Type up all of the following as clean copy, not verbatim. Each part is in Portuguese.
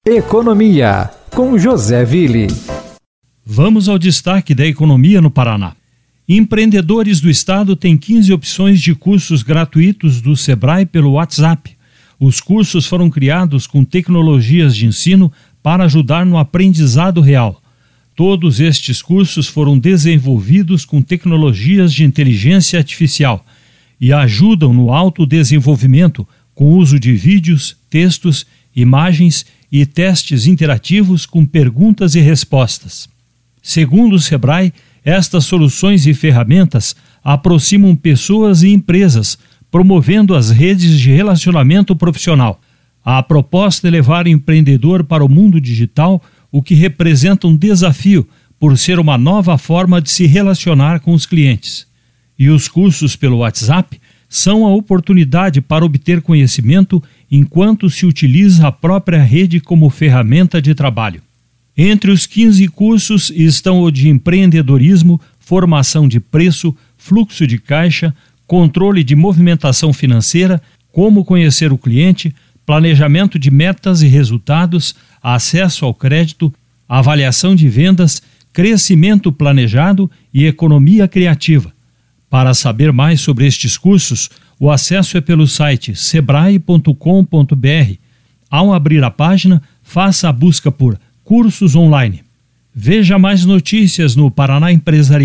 Economia, com José Ville. Vamos ao destaque da economia no Paraná. Empreendedores do estado têm 15 opções de cursos gratuitos do Sebrae pelo WhatsApp. Os cursos foram criados com tecnologias de ensino para ajudar no aprendizado real. Todos estes cursos foram desenvolvidos com tecnologias de inteligência artificial e ajudam no autodesenvolvimento com o uso de vídeos, textos, imagens e testes interativos com perguntas e respostas. Segundo o Sebrae, estas soluções e ferramentas aproximam pessoas e empresas, promovendo as redes de relacionamento profissional. A proposta é levar o empreendedor para o mundo digital, o que representa um desafio por ser uma nova forma de se relacionar com os clientes. E os cursos pelo WhatsApp são a oportunidade para obter conhecimento enquanto se utiliza a própria rede como ferramenta de trabalho. Entre os 15 cursos estão o de empreendedorismo, formação de preço, fluxo de caixa, controle de movimentação financeira, como conhecer o cliente, planejamento de metas e resultados, acesso ao crédito, avaliação de vendas, crescimento planejado e economia criativa. Para saber mais sobre estes cursos, o acesso é pelo site sebrae.com.br. Ao abrir a página, faça a busca por cursos online. Veja mais notícias no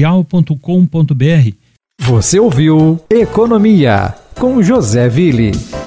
paranaempresarial.com.br. Você ouviu Economia, com José Ville.